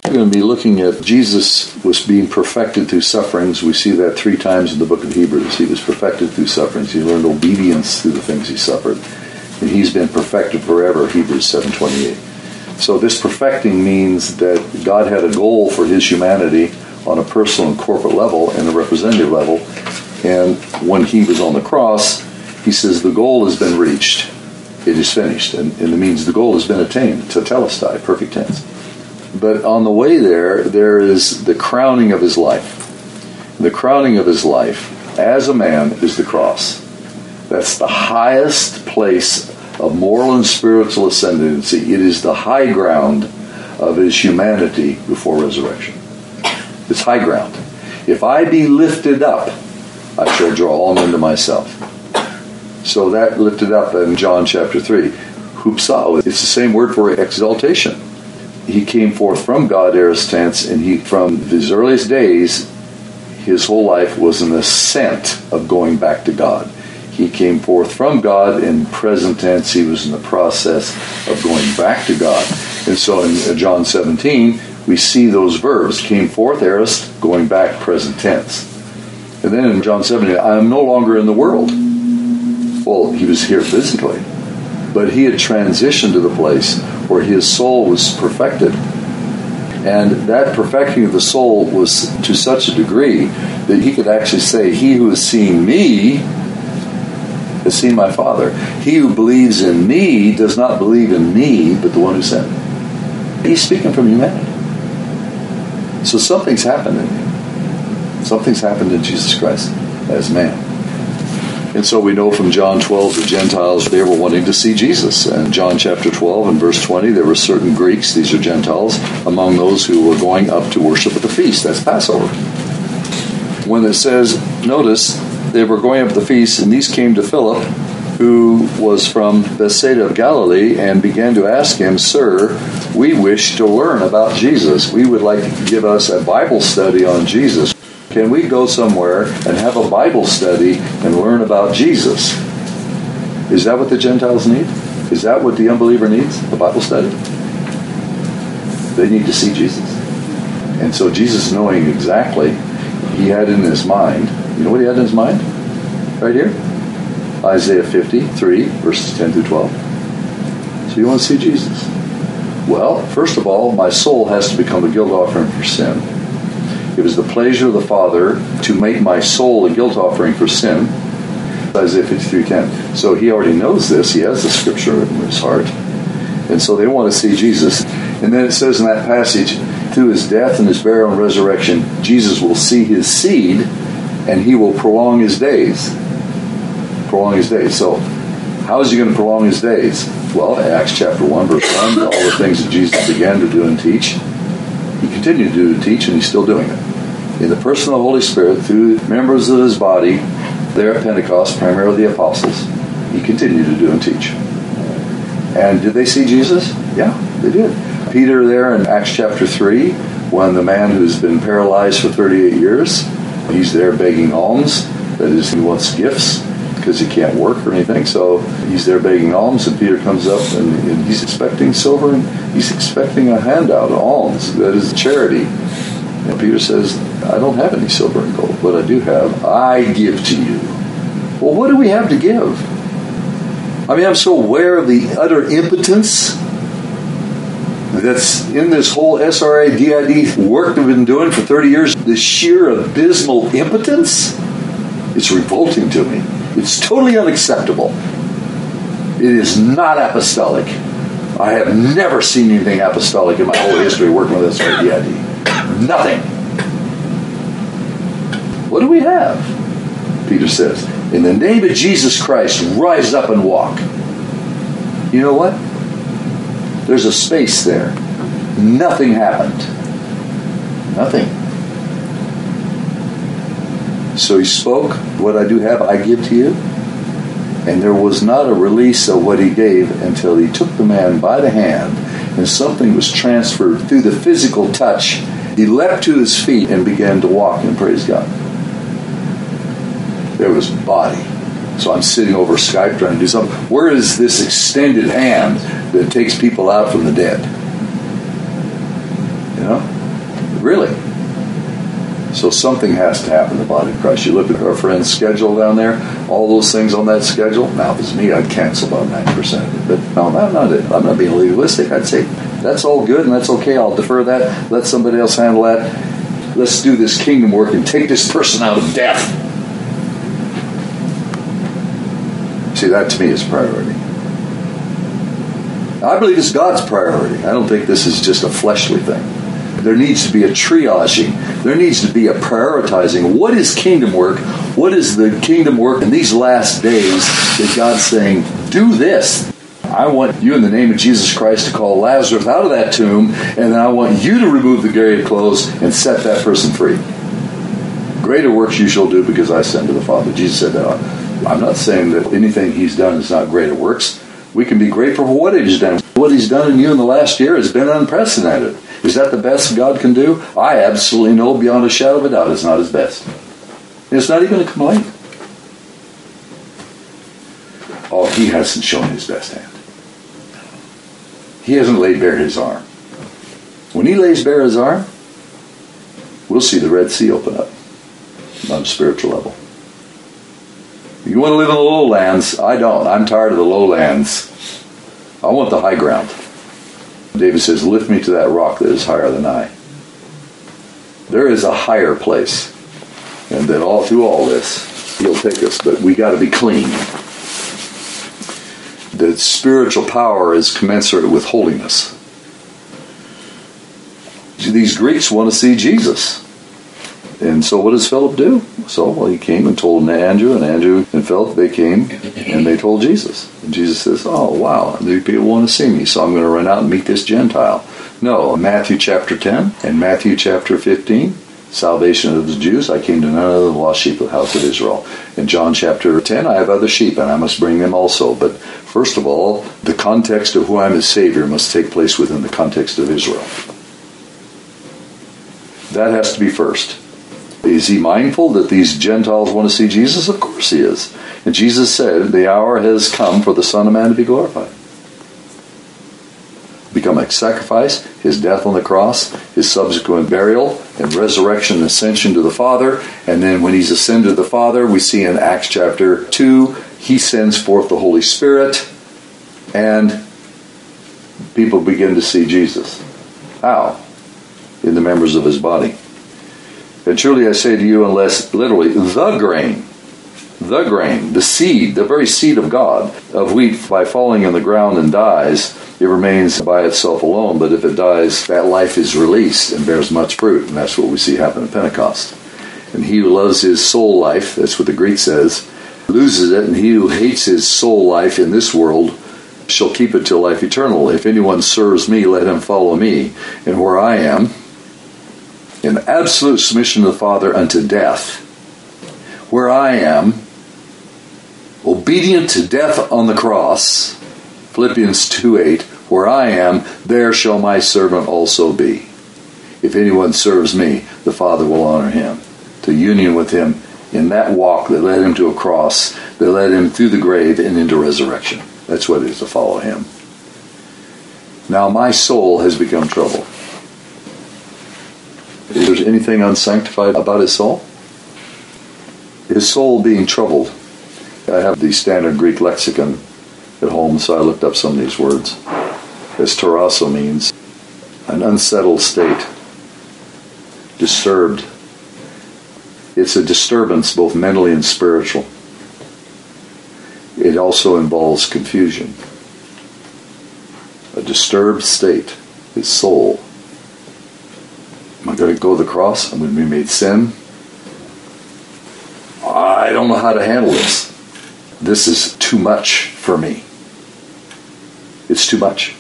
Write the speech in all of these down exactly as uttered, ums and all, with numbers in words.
We're going to be looking at Jesus was being perfected through sufferings. We see that three times in the book of Hebrews. He was perfected through sufferings. He learned obedience through the things he suffered. And he's been perfected forever, Hebrews seven twenty-eight. So this perfecting means that God had a goal for his humanity on a personal and corporate level and a representative level. And when he was on the cross, he says the goal has been reached. It is finished. And, and it means the goal has been attained. Tetelestai, perfect tense. But on the way there, there is the crowning of his life. The crowning of his life as a man is the cross. That's the highest place of moral and spiritual ascendancy. It is the high ground of his humanity before resurrection. It's high ground. If I be lifted up, I shall draw all men to myself. So that lifted up in John chapter three. Hupsao, it's the same word for exaltation. He came forth from God, aorist tense, and he, from his earliest days, his whole life was an ascent of going back to God. He came forth from God. In present tense, he was in the process of going back to God. And so in John seventeen, we see those verbs. Came forth, aorist, going back, present tense. And then in John seventeen, I am no longer in the world. Well, he was here physically, but he had transitioned to the place where his soul was perfected. And that perfecting of the soul was to such a degree that he could actually say, he who has seen me has seen my Father. He who believes in me does not believe in me, but the one who sent me. He's speaking from humanity. So something's happened in him. Something's happened in Jesus Christ as man. And so we know from John twelve, the Gentiles, they were wanting to see Jesus. And John chapter twelve and verse twenty, there were certain Greeks, these are Gentiles, among those who were going up to worship at the feast. That's Passover. When it says, notice, they were going up to the feast, and these came to Philip, who was from Bethsaida of Galilee, and began to ask him, Sir, we wish to learn about Jesus. We would like to give us a Bible study on Jesus. Can we go somewhere and have a Bible study and learn about Jesus? Is that what the Gentiles need? Is that what the unbeliever needs? A Bible study? They need to see Jesus. And so Jesus, knowing exactly, he had in his mind, you know what he had in his mind? Right here. Isaiah fifty-three, verses ten through twelve. So you want to see Jesus? Well, first of all, my soul has to become a guilt offering for sin. It was the pleasure of the Father to make my soul a guilt offering for sin. Isaiah fifty-three ten. So he already knows this. He has the scripture in his heart. And so they want to see Jesus. And then it says in that passage, through his death and his burial and resurrection, Jesus will see his seed and he will prolong his days. Prolong his days. So how is he going to prolong his days? Well, Acts chapter one, verse one, all the things that Jesus began to do and teach, he continued to do and teach, and he's still doing it. In the person of the Holy Spirit, through members of his body, there at Pentecost, primarily the apostles, he continued to do and teach. And did they see Jesus? Yeah, they did. Peter there in Acts chapter three, when the man who's been paralyzed for thirty-eight years, he's there begging alms. That is, he wants gifts because he can't work or anything. So he's there begging alms, and Peter comes up and, and he's expecting silver, and he's expecting a handout, alms. That is charity. And Peter says, I don't have any silver and gold. What I do have, I give to you. Well, what do we have to give? I mean, I'm so aware of the utter impotence that's in this whole S R A D I D work we've been doing for thirty years. The sheer abysmal impotence, it's revolting to me. It's totally unacceptable. It is not apostolic. I have never seen anything apostolic in my whole history working with S R A D I D. Nothing. What do we have? Peter says, in the name of Jesus Christ, rise up and walk. You know what? There's a space there. Nothing happened. Nothing. So he spoke, what I do have, I give to you. And there was not a release of what he gave until he took the man by the hand and something was transferred through the physical touch. He leapt to his feet and began to walk and praise God. There was body. So I'm sitting over Skype trying to do something. Where is this extended hand that takes people out from the dead? You know? Really? So something has to happen in the body of Christ. You look at our friend's schedule down there, all those things on that schedule. Now, if it's me, I'd cancel about ninety percent of it. But no, I'm not, I'm not being legalistic. I'd say, that's all good and that's okay. I'll defer that. Let somebody else handle that. Let's do this kingdom work and take this person out of death. See, that to me is priority. I believe it's God's priority. I don't think this is just a fleshly thing. There needs to be a triaging. There needs to be a prioritizing. What is kingdom work? What is the kingdom work in these last days that God's saying, do this? I want you in the name of Jesus Christ to call Lazarus out of that tomb, and then I want you to remove the grave clothes and set that person free. Greater works you shall do because I send to the Father. Jesus said that. I'm not saying that anything he's done is not greater works. We can be grateful for what he's done. What he's done in you in the last year has been unprecedented. Is that the best God can do? I absolutely know beyond a shadow of a doubt it's not his best. And it's not even a complaint. Oh, he hasn't shown his best hand. He hasn't laid bare his arm. When he lays bare his arm, we'll see the Red Sea open up on a spiritual level. You want to live in the lowlands? I don't. I'm tired of the lowlands. I want the high ground. David says, lift me to that rock that is higher than I. There is a higher place. And that all through all this, he'll take us. But we got to be clean. The spiritual power is commensurate with holiness. These Greeks want to see Jesus. And so what does Philip do? So, well, he came and told Andrew, and Andrew and Philip, they came, and they told Jesus. And Jesus says, oh, wow, these people want to see me, so I'm going to run out and meet this Gentile. No, Matthew chapter ten and Matthew chapter fifteen, salvation of the Jews, I came to none of the lost sheep of the house of Israel. In John chapter ten, I have other sheep, and I must bring them also. But first of all, the context of who I'm as Savior must take place within the context of Israel. That has to be first. Is he mindful that these Gentiles want to see Jesus? Of course he is. And Jesus said, the hour has come for the Son of Man to be glorified. Become a sacrifice, his death on the cross, his subsequent burial and resurrection and ascension to the Father. And then when he's ascended to the Father, we see in Acts chapter two, he sends forth the Holy Spirit and people begin to see Jesus. How? In the members of his body. And truly I say to you, unless literally the grain, the grain, the seed, the very seed of God, of wheat, by falling in the ground and dies, it remains by itself alone. But if it dies, that life is released and bears much fruit. And that's what we see happen at Pentecost. And he who loves his soul life, that's what the Greek says, loses it. And he who hates his soul life in this world shall keep it till life eternal. If anyone serves me, let him follow me. And where I am, in absolute submission to the Father unto death, where I am, obedient to death on the cross, Philippians two eight, where I am, there shall my servant also be. If anyone serves me, the Father will honor him. To union with him in that walk that led him to a cross, that led him through the grave and into resurrection. That's what it is to follow him. Now my soul has become troubled. Is there anything unsanctified about his soul? His soul being troubled. I have the standard Greek lexicon at home, so I looked up some of these words. As tarasso means an unsettled state, disturbed. It's a disturbance both mentally and spiritual. It also involves confusion. A disturbed state, his soul. Am I going to go to the cross? I'm going to be made sin? I don't know how to handle this. This is too much for me. It's too much.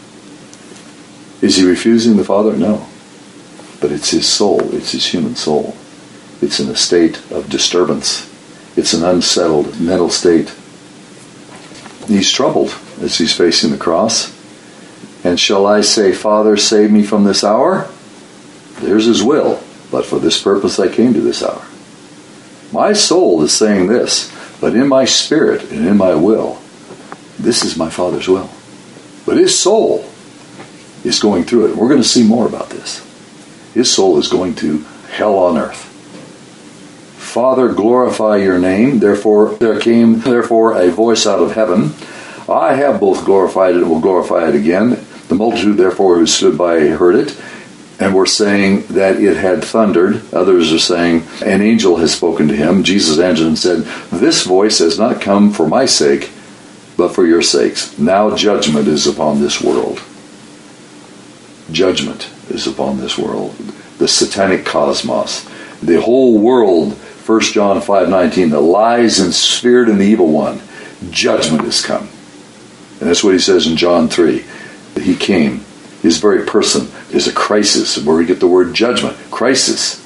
Is he refusing the Father? No. But it's his soul. It's his human soul. It's in a state of disturbance. It's an unsettled mental state. He's troubled as he's facing the cross. And shall I say, Father, save me from this hour? There's his will, but for this purpose I came to this hour. My soul is saying this, but in my spirit and in my will, this is my Father's will. But his soul is going through it. We're going to see more about this. His soul is going to hell on earth. Father, glorify your name. Therefore there came therefore a voice out of heaven. I have both glorified it and will glorify it again. The multitude therefore who stood by heard it, and were saying that it had thundered. Others are saying, an angel has spoken to him. Jesus answered and said, this voice has not come for my sake, but for your sakes. Now judgment is upon this world. Judgment is upon this world. The satanic cosmos. The whole world, First John five nineteen, the lies and spirit and the evil one. Judgment has come. And that's what he says in John three. He came. His very person is a crisis, where we get the word judgment. Crisis.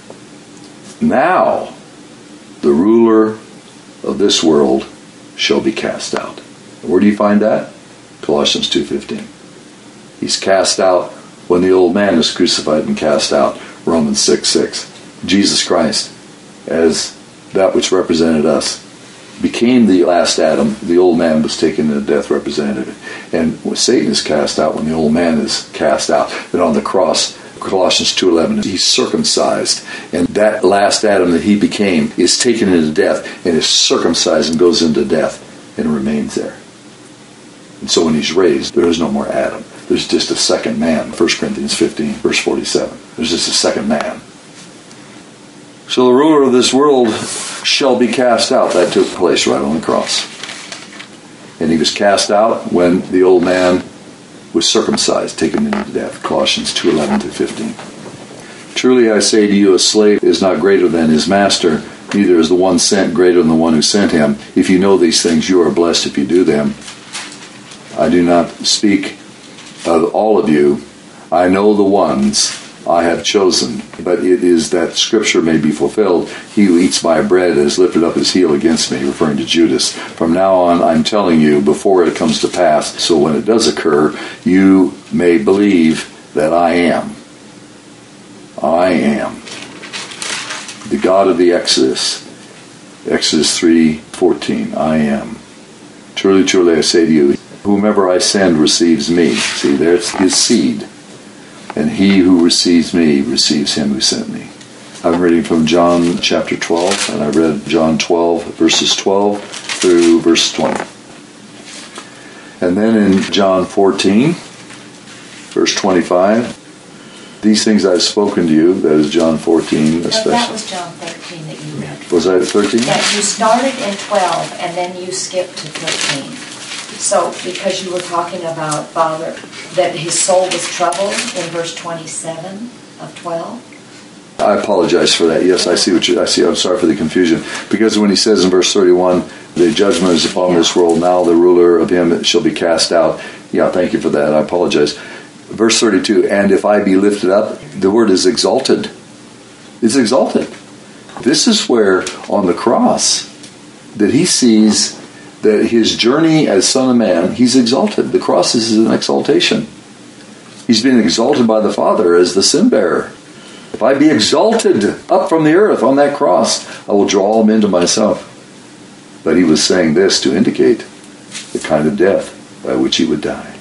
Now, the ruler of this world shall be cast out. Where do you find that? Colossians two fifteen. He's cast out when the old man is crucified and cast out. Romans six six. Jesus Christ, as that which represented us, became the last Adam. The old man was taken into death, representative. And Satan is cast out when the old man is cast out. But on the cross, Colossians two eleven, he's circumcised. And that last Adam that he became is taken into death and is circumcised and goes into death and remains there. And so when he's raised, there is no more Adam. There's just a second man. First Corinthians fifteen, verse forty-seven. There's just a second man. So the ruler of this world shall be cast out. That took place right on the cross. And he was cast out when the old man was circumcised, taken into death. Colossians two eleven through fifteen. Truly I say to you, a slave is not greater than his master, neither is the one sent greater than the one who sent him. If you know these things, you are blessed if you do them. I do not speak of all of you. I know the ones I have chosen, but it is that Scripture may be fulfilled. He who eats my bread has lifted up his heel against me, referring to Judas. From now on, I'm telling you, before it comes to pass, so when it does occur, you may believe that I am. I am the God of the Exodus. Exodus three fourteen. I am. Truly, truly, I say to you, whomever I send receives me. See, there's his seed. And he who receives me receives him who sent me. I'm reading from John chapter twelve, and I read John twelve, verses twelve through verse twenty. And then in John fourteen, verse twenty-five, these things I've spoken to you, that is John fourteen especially. No, that was John thirteen that you read. Was that thirteen? That you started in twelve, and then you skipped to thirteen. So, because you were talking about Father, that his soul was troubled in verse twenty-seven of twelve. I apologize for that. Yes, I see what you, I see. I'm sorry for the confusion. Because when he says in verse thirty-one, the judgment is upon yeah. this world, now the ruler of him shall be cast out. Yeah, thank you for that. I apologize. Verse thirty-two, and if I be lifted up, the word is exalted. It's exalted. This is where, on the cross, that he sees that his journey as Son of Man, he's exalted. The cross is an exaltation. He's been exalted by the Father as the sin bearer. If I be exalted up from the earth on that cross, I will draw him into myself. But he was saying this to indicate the kind of death by which he would die.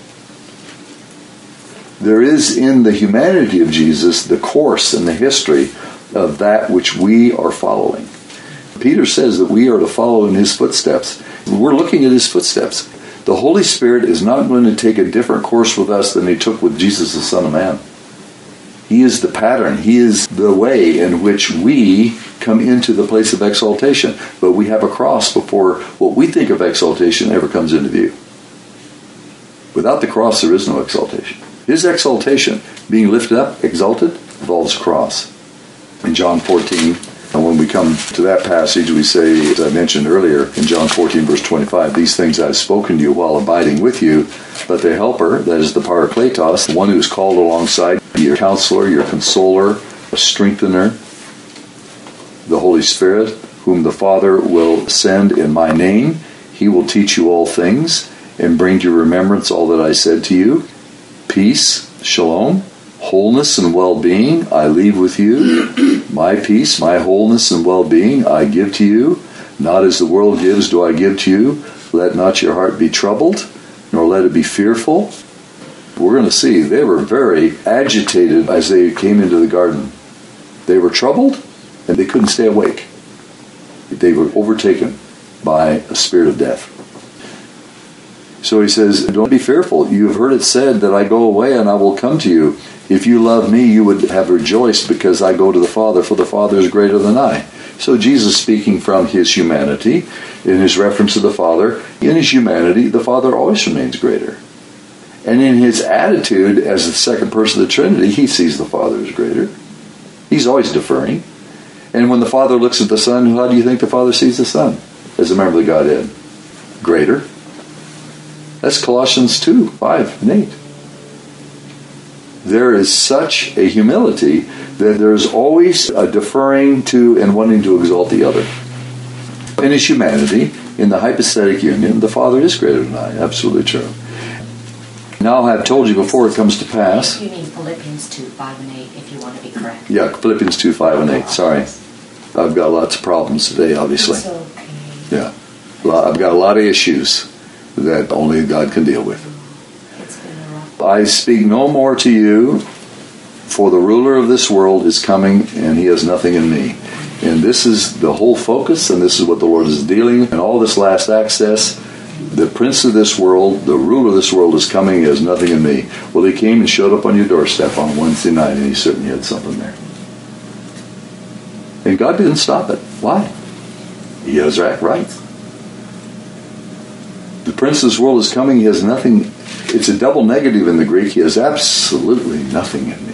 There is in the humanity of Jesus the course and the history of that which we are following. Peter says that we are to follow in his footsteps. We're looking at his footsteps. The Holy Spirit is not going to take a different course with us than he took with Jesus, the Son of Man. He is the pattern. He is the way in which we come into the place of exaltation. But we have a cross before what we think of exaltation ever comes into view. Without the cross, there is no exaltation. His exaltation, being lifted up, exalted, involves a cross. In John fourteen, and when we come to that passage, we say, as I mentioned earlier, in John fourteen, verse twenty-five, these things I have spoken to you while abiding with you, but the Helper, that is the Parakletos, the one who is called alongside, your counselor, your consoler, a strengthener, the Holy Spirit, whom the Father will send in my name, he will teach you all things and bring to remembrance all that I said to you. Peace, shalom, wholeness and well-being I leave with you. My peace, my wholeness and well-being I give to you. Not as the world gives do I give to you. Let not your heart be troubled, nor let it be fearful. we're going to see they were very agitated as they came into the garden. They were troubled, and they couldn't stay awake. They were overtaken by a spirit of death. So he says, don't be fearful. You have heard it said that I go away and I will come to you. If you love me, you would have rejoiced because I go to the Father, for the Father is greater than I. So Jesus, speaking from his humanity, in his reference to the Father, in his humanity, the Father always remains greater. And in his attitude as the second person of the Trinity, he sees the Father as greater. He's always deferring. And when the Father looks at the Son, how do you think the Father sees the Son as a member of the Godhead? Greater. That's Colossians two, five, and eight. There is such a humility that there's always a deferring to and wanting to exalt the other. In his humanity, in the hypostatic union, the Father is greater than I. Absolutely true. Now I've told you before it comes to pass. You mean Philippians two, five, and eight, if you want to be correct. Yeah, Philippians two, five, and eight. Sorry. I've got lots of problems today, obviously. It's okay. Yeah. I've got a lot of issues that only God can deal with. I speak no more to you, for the ruler of this world is coming, and he has nothing in me. And this is the whole focus, and this is what the Lord is dealing. And all this last access, the prince of this world, the ruler of this world is coming, he has nothing in me. Well, he came and showed up on your doorstep on Wednesday night, and he certainly had something there. And God didn't stop it. Why? He has right. The prince of this world is coming, he has nothing. It's a double negative in the Greek. He has absolutely nothing in me.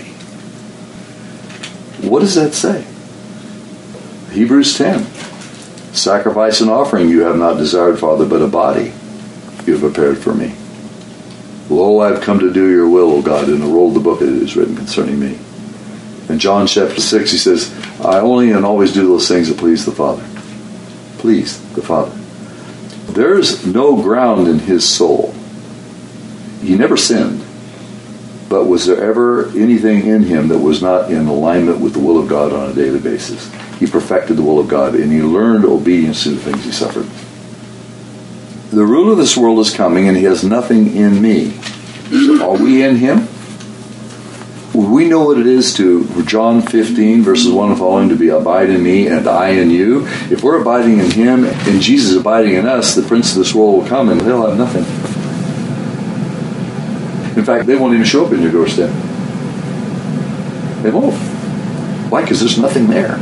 What does that say? Hebrews ten. Sacrifice and offering you have not desired, Father, but a body you have prepared for me. Lo, I have come to do your will, O God, and to roll the book it is written concerning me. In John chapter six, he says, I only and always do those things that please the Father. Please the Father. There's no ground in his soul. He never sinned. But was there ever anything in him that was not in alignment with the will of God on a daily basis? He perfected the will of God, and he learned obedience to the things he suffered. The ruler of this world is coming, and he has nothing in me. Are we in him? We know what it is to, John fifteen, verses one and following, to be abide in me and I in you. If we're abiding in him and Jesus abiding in us, the prince of this world will come and he'll have nothing. In fact, they won't even show up in your doorstep. They won't. Why? Because there's nothing there.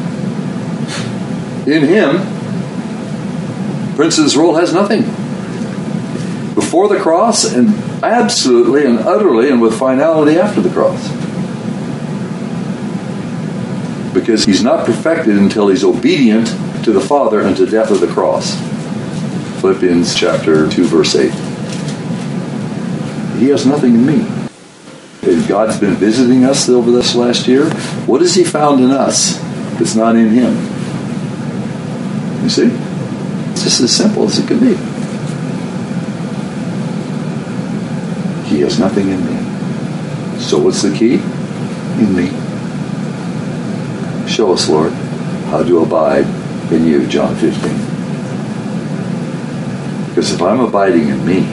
In him, prince of this world has nothing. Before the cross, and absolutely and utterly and with finality after the cross. Because he's not perfected until he's obedient to the Father unto death of the cross. Philippians chapter two, verse eight. He has nothing in me. And God's been visiting us over this last year. What has he found in us that's not in him? You see? It's just as simple as it can be. He has nothing in me. So what's the key? In me. Show us, Lord, how to abide in you, John fifteen. Because if I'm abiding in me,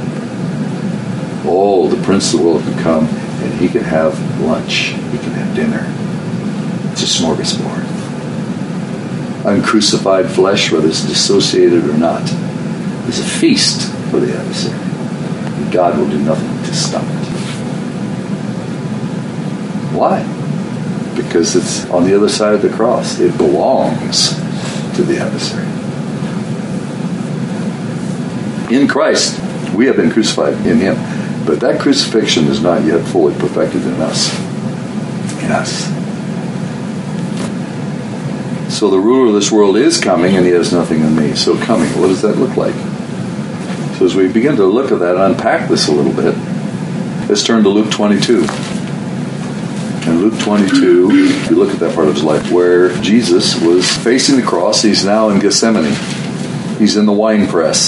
oh, the prince of the world can come and he can have lunch. He can have dinner. It's a smorgasbord. Uncrucified flesh, whether it's dissociated or not, is a feast for the adversary. And God will do nothing to stop it. Why? Because it's on the other side of the cross. It belongs to the adversary. In Christ, we have been crucified in him. But that crucifixion is not yet fully perfected in us. In us. So the ruler of this world is coming, and he has nothing in me. So coming, what does that look like? So as we begin to look at that, unpack this a little bit, let's turn to Luke twenty-two. In Luke twenty-two, if you look at that part of his life, where Jesus was facing the cross, he's now in Gethsemane. He's in the wine press.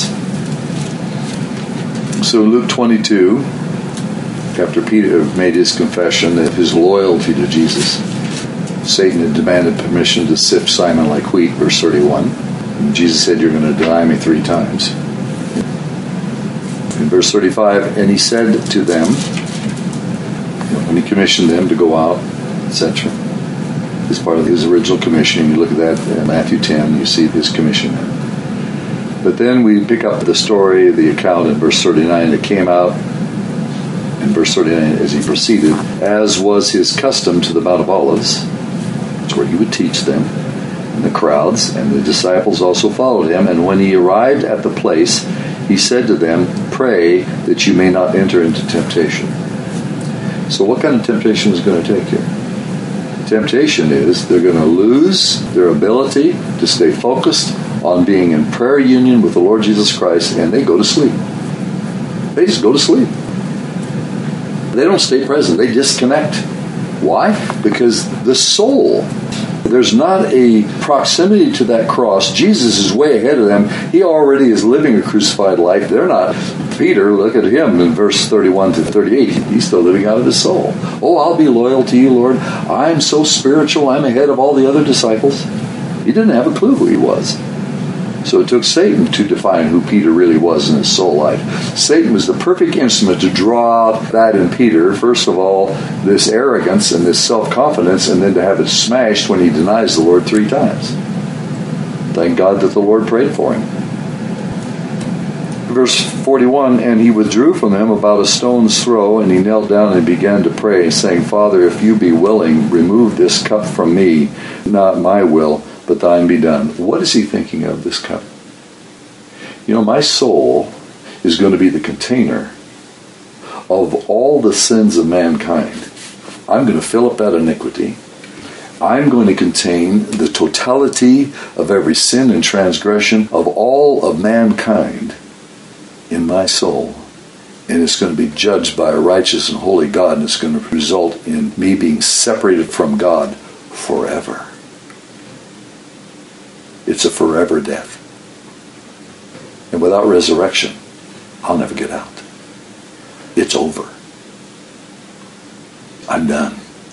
So Luke twenty-two, after Peter made his confession of his loyalty to Jesus, Satan had demanded permission to sift Simon like wheat, verse thirty-one. And Jesus said, you're going to deny me three times. In verse thirty-five, and he said to them, when he commissioned them to go out, et cetera, as part of his original commission. You look at that in Matthew ten, you see his commission. But then we pick up the story, the account in verse thirty-nine that came out in verse thirty-nine as he proceeded, as was his custom, to the Mount of Olives. That's where he would teach them, and the crowds, and the disciples also followed him. And when he arrived at the place, he said to them, pray that you may not enter into temptation. So what kind of temptation is going to take here? Temptation is they're going to lose their ability to stay focused on being in prayer union with the Lord Jesus Christ, and they go to sleep. They just go to sleep. They don't stay present. They disconnect. Why? Because the soul, there's not a proximity to that cross. Jesus is way ahead of them. He already is living a crucified life. They're not. Peter, look at him in verse thirty-one to thirty-eight. He's still living out of his soul. Oh, I'll be loyal to you, Lord. I'm so spiritual. I'm ahead of all the other disciples. He didn't have a clue who he was. So it took Satan to define who Peter really was in his soul life. Satan was the perfect instrument to draw out that in Peter. First of all, this arrogance and this self-confidence, and then to have it smashed when he denies the Lord three times. Thank God that the Lord prayed for him. Verse forty-one, and he withdrew from them about a stone's throw, and he knelt down and began to pray, saying, Father, if you be willing, remove this cup from me, not my will, but thine be done. What is he thinking of, this cup? You know, my soul is going to be the container of all the sins of mankind. I'm going to fill up that iniquity. I'm going to contain the totality of every sin and transgression of all of mankind in my soul. And it's going to be judged by a righteous and holy God, and it's going to result in me being separated from God forever. It's a forever death. And without resurrection, I'll never get out. It's over. I'm done.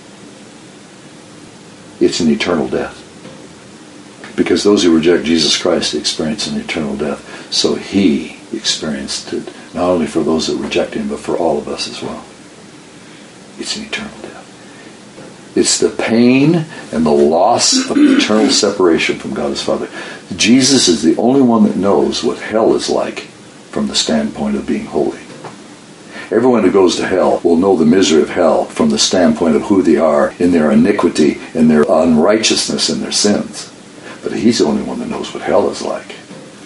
It's an eternal death. Because those who reject Jesus Christ experience an eternal death. So he experienced it, not only for those that reject him, but for all of us as well. It's an eternal death. It's the pain and the loss of eternal separation from God his Father. Jesus is the only one that knows what hell is like from the standpoint of being holy. Everyone who goes to hell will know the misery of hell from the standpoint of who they are in their iniquity, in their unrighteousness, and their sins. But he's the only one that knows what hell is like,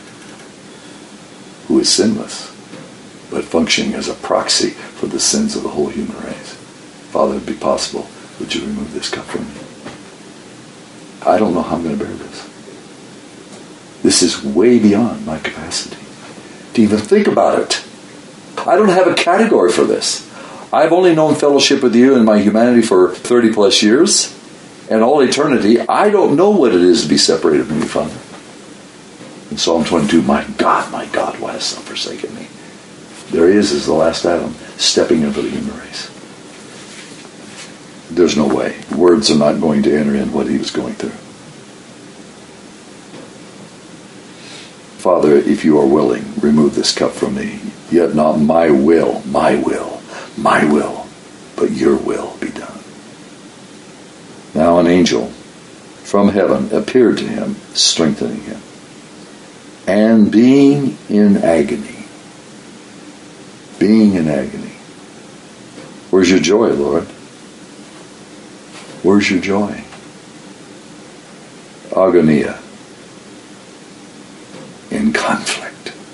who is sinless, but functioning as a proxy for the sins of the whole human race. Father, if it be possible, would you remove this cup from me? I don't know how I'm going to bear this. This is way beyond my capacity to even think about it. I don't have a category for this. I've only known fellowship with you in my humanity for thirty plus years, and all eternity. I don't know what it is to be separated from you, Father. In Psalm twenty-two, my God, my God, why hast thou forsaken me? There he is as the last Adam, stepping into the human race. There's no way. Words are not going to enter in what he was going through. Father, if you are willing, remove this cup from me. Yet not my will, my will, my will, but your will be done. Now an angel from heaven appeared to him, strengthening him. And being in agony, being in agony. Where's your joy, Lord? Where's your joy? Agonia. In conflict.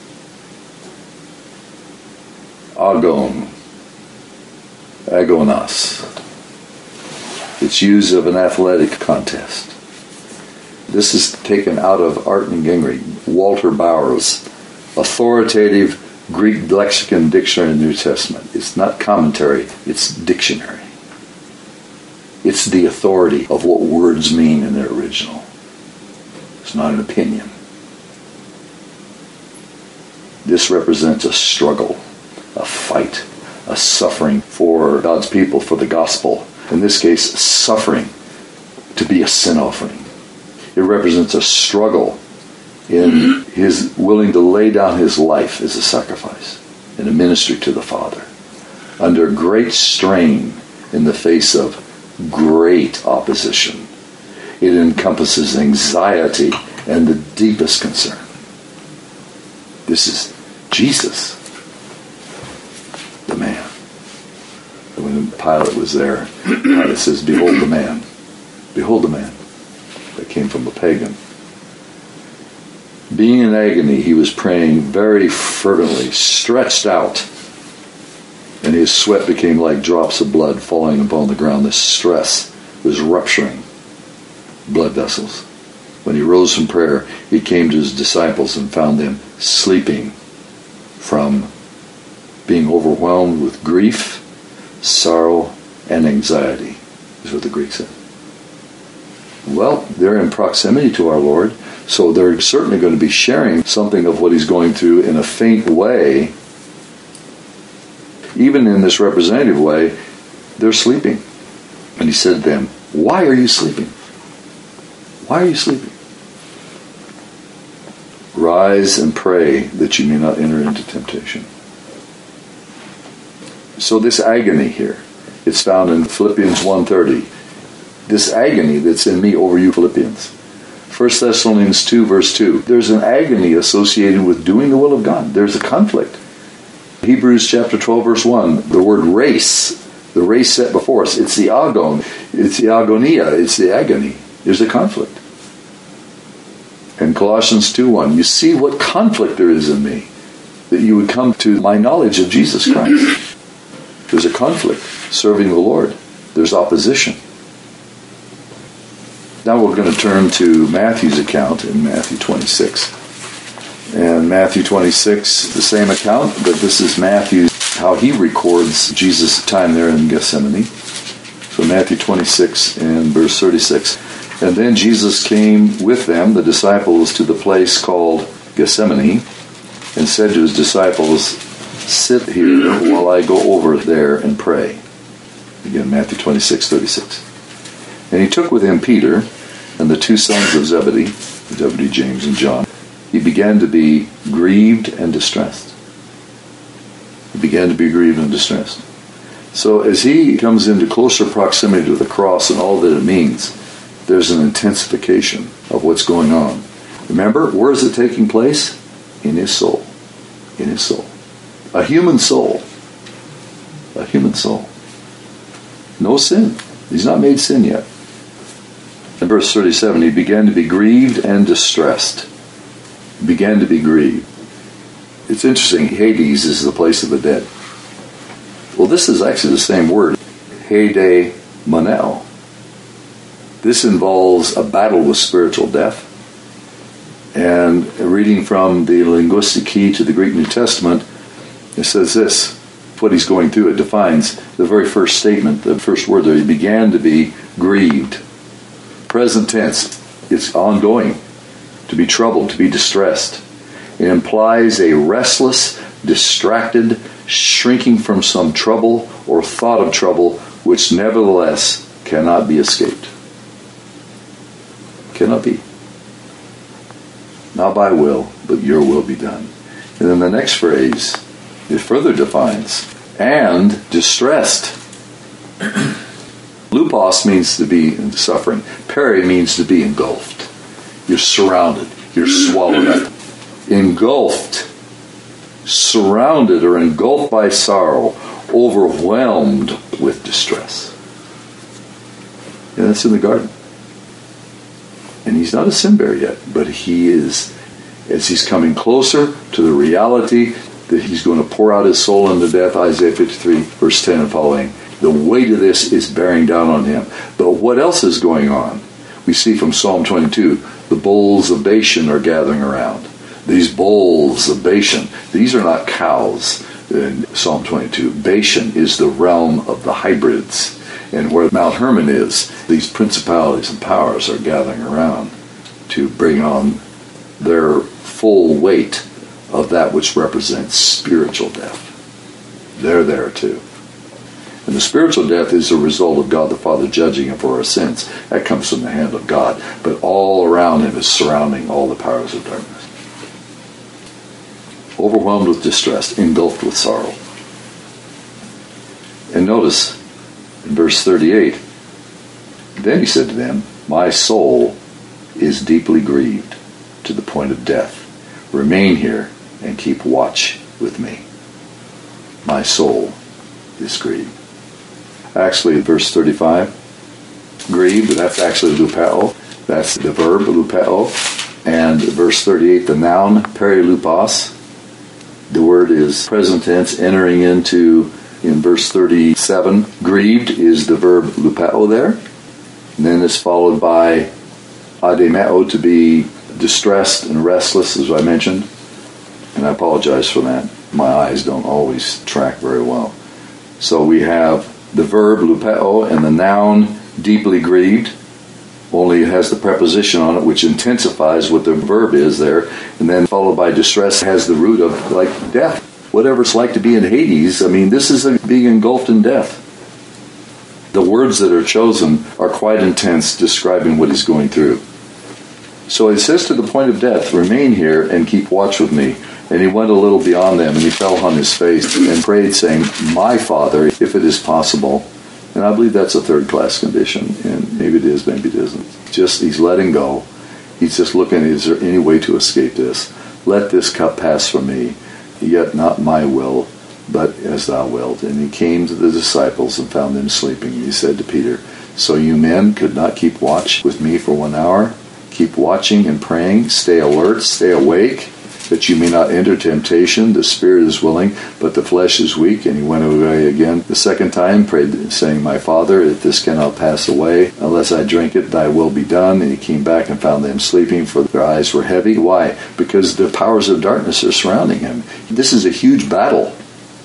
Agon. Agonas. It's used of an athletic contest. This is taken out of Art and Gingrey, Walter Bauer's authoritative Greek lexicon dictionary in the New Testament. It's not commentary, it's dictionary. It's the authority of what words mean in their original. It's not an opinion. This represents a struggle, a fight, a suffering for God's people, for the gospel. In this case, suffering to be a sin offering. It represents a struggle in his willing to lay down his life as a sacrifice. and a ministry to the Father, under great strain in the face of great opposition. It encompasses anxiety and the deepest concern. This is Jesus, the man. And when Pilate was there, Pilate says, behold the man. Behold the man. That came from a pagan. Being in agony, he was praying very fervently, stretched out, and his sweat became like drops of blood falling upon the ground. The stress was rupturing blood vessels. When he rose from prayer, he came to his disciples and found them sleeping from being overwhelmed with grief, sorrow, and anxiety, is what the Greek said. Well, they're in proximity to our Lord, so they're certainly going to be sharing something of what he's going through in a faint way. Even in this representative way, they're sleeping. And he said to them, why are you sleeping? Why are you sleeping? Rise and pray that you may not enter into temptation. So this agony here, it's found in Philippians one thirty. This agony that's in me over you Philippians. First Thessalonians two verse two. There's an agony associated with doing the will of God. There's a conflict. Hebrews chapter twelve verse one. The word race. The race set before us. It's the agon. It's the agonia. It's the agony. There's a conflict. And Colossians two one. You see what conflict there is in me, that you would come to my knowledge of Jesus Christ. There's a conflict serving the Lord. There's opposition. Now we're going to turn to Matthew's account in Matthew twenty-six. And Matthew twenty-six, the same account, but this is Matthew, how he records Jesus' time there in Gethsemane. So Matthew twenty-six and verse thirty-six. And then Jesus came with them, the disciples, to the place called Gethsemane, and said to his disciples, sit here while I go over there and pray. Again, Matthew twenty-six, thirty-six. And he took with him Peter and the two sons of Zebedee, Zebedee, James and John. He began to be grieved and distressed. He began to be grieved and distressed. So as he comes into closer proximity to the cross and all that it means, there's an intensification of what's going on. Remember, where is it taking place? In his soul. In his soul. A human soul. A human soul. No sin. He's not made sin yet. In verse thirty-seven, he began to be grieved and distressed. He began to be grieved. It's interesting, Hades is the place of the dead. Well, this is actually the same word, hede monel. This involves a battle with spiritual death. And reading from the linguistic key to the Greek New Testament, it says this, what he's going through, it defines the very first statement, the first word there, he began to be grieved. Present tense, it's ongoing, to be troubled, to be distressed. It implies a restless, distracted, shrinking from some trouble or thought of trouble, which nevertheless cannot be escaped. Cannot be. Not by will, but your will be done. And then the next phrase, it further defines, and distressed. Lupos means to be in suffering. Peri means to be engulfed. You're surrounded. You're swallowed up. Engulfed. Surrounded or engulfed by sorrow. Overwhelmed with distress. And that's in the garden. And he's not a sin bearer yet, but he is, as he's coming closer to the reality that he's going to pour out his soul unto death, Isaiah fifty-three, verse ten and following. The weight of this is bearing down on him. But what else is going on? We see from Psalm twenty-two, the bowls of Bashan are gathering around. These bowls of Bashan, these are not cows in Psalm twenty-two. Bashan is the realm of the hybrids. And where Mount Hermon is, these principalities and powers are gathering around to bring on their full weight of that which represents spiritual death. They're there too. And the spiritual death is a result of God the Father judging him for our sins. That comes from the hand of God. But all around him is surrounding all the powers of darkness. overwhelmed with distress, engulfed with sorrow. And notice in verse thirty-eight, then he said to them, my soul is deeply grieved to the point of death. Remain here and keep watch with me. My soul is grieved. Actually, verse thirty-five, grieved, that's actually lupeo. That's the verb, lupeo. And verse thirty-eight, the noun, perilupos. The word is present tense, entering into, in verse thirty-seven, grieved is the verb lupeo there. And then it's followed by ademeo, to be distressed and restless, as I mentioned. And I apologize for that. My eyes don't always track very well. So we have the verb lupeo and the noun deeply grieved. Only it has the preposition on it, which intensifies what the verb is there. And then followed by distress has the root of like death. Whatever it's like to be in Hades, I mean, this is a, being engulfed in death. The words that are chosen are quite intense, describing what he's going through. So he says to the point of death, remain here and keep watch with me. And he went a little beyond them, and he fell on his face and prayed, saying, my Father, if it is possible. And I believe that's a third-class condition, and maybe it is, maybe it isn't. Just, he's letting go. He's just looking, is there any way to escape this? Let this cup pass from me, yet not my will, but as thou wilt. And he came to the disciples and found them sleeping. He said to Peter, so you men could not keep watch with me for one hour? Keep watching and praying, stay alert, stay awake, that you may not enter temptation. The spirit is willing, but the flesh is weak. And he went away again the second time, prayed, saying, my Father, if this cannot pass away, unless I drink it, thy will be done. And he came back and found them sleeping, for their eyes were heavy. Why? Because the powers of darkness are surrounding him. This is a huge battle,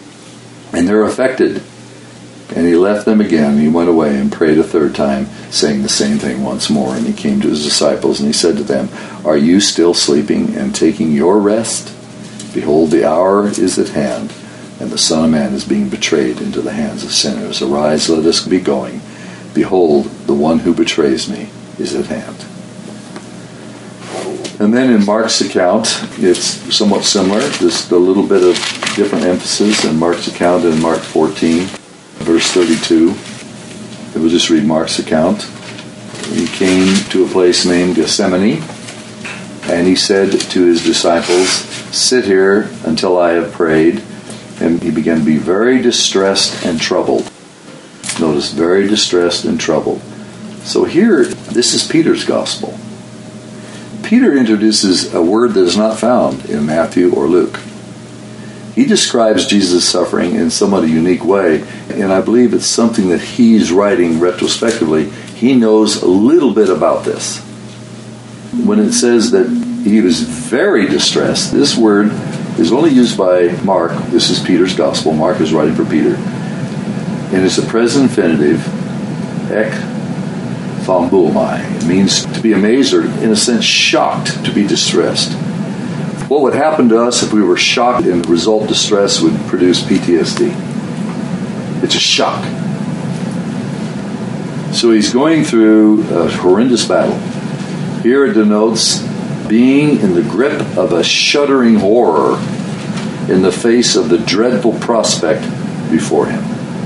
and they're affected. And he left them again, and he went away and prayed a third time, saying the same thing once more. And he came to his disciples, and he said to them, are you still sleeping and taking your rest? Behold, the hour is at hand, and the Son of Man is being betrayed into the hands of sinners. Arise, let us be going. Behold, the one who betrays me is at hand. And then in Mark's account, it's somewhat similar, just a little bit of different emphasis in Mark's account in Mark fourteen. Verse thirty-two, we'll just read Mark's account. He came to a place named Gethsemane, and he said to his disciples, sit here until I have prayed. And he began to be very distressed and troubled. Notice, very distressed and troubled. So here, this is Peter's gospel. Peter introduces a word that is not found in Matthew or Luke. He describes Jesus' suffering in somewhat a unique way, and I believe it's something that he's writing retrospectively. He knows a little bit about this. When it says that he was very distressed, this word is only used by Mark. This is Peter's gospel. Mark is writing for Peter. And it's a present infinitive, ek thambulmai. It means to be amazed or, in a sense, shocked, to be distressed. What would happen to us if we were shocked and the result distress would produce P T S D? It's a shock. So he's going through a horrendous battle. Here it denotes being in the grip of a shuddering horror in the face of the dreadful prospect before him.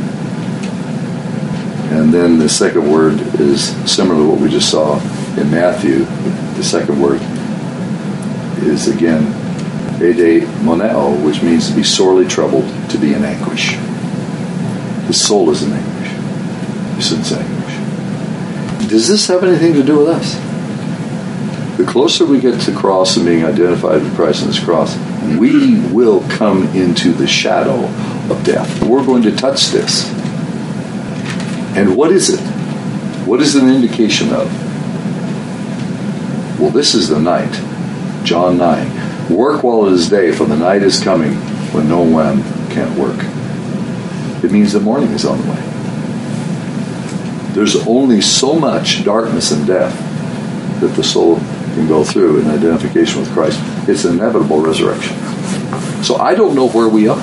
And then the second word is similar to what we just saw in Matthew. The second word is again ede moneo, which means to be sorely troubled, to be in anguish. His soul is in anguish. He sits in anguish. Does this have anything to do with us? The closer we get to the cross and being identified with Christ on this cross, we will come into the shadow of death. We're going to touch this. And what is it? What is it an indication of? Well, this is the night. John nine. Work while it is day, for the night is coming when no one can work. It means the morning is on the way. There's only so much darkness and death that the soul can go through in identification with Christ. It's inevitable resurrection. So I don't know where we are.